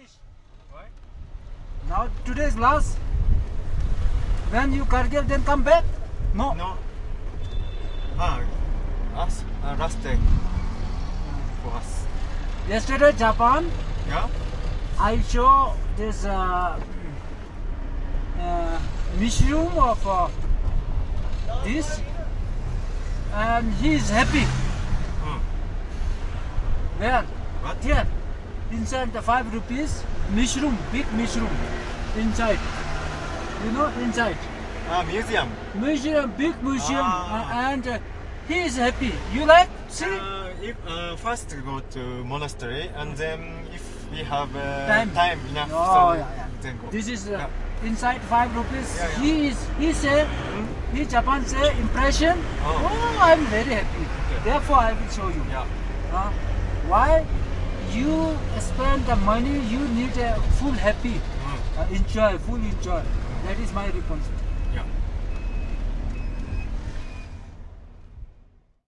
finish. Why? Now today is last. When you Kargil, then come back. No. No. Last day for us. Yesterday Japan, Yeah. I show this mushroom of this, and he is happy. Where? What? Here, inside the 5 rupees mushroom, big mushroom, inside. You know, inside. Museum. Museum, big museum, Ah. and he is happy. You like? See? If first go to monastery, and then if we have Time. enough, Oh, so yeah. then go. This is Yeah. inside 5 rupees. Yeah. He say, he Japan say impression. Oh. Oh, I'm very happy. Therefore, I will show you. Yeah. Why you spend the money? You need a full happy, enjoy, full enjoy. That is my responsibility. Yeah.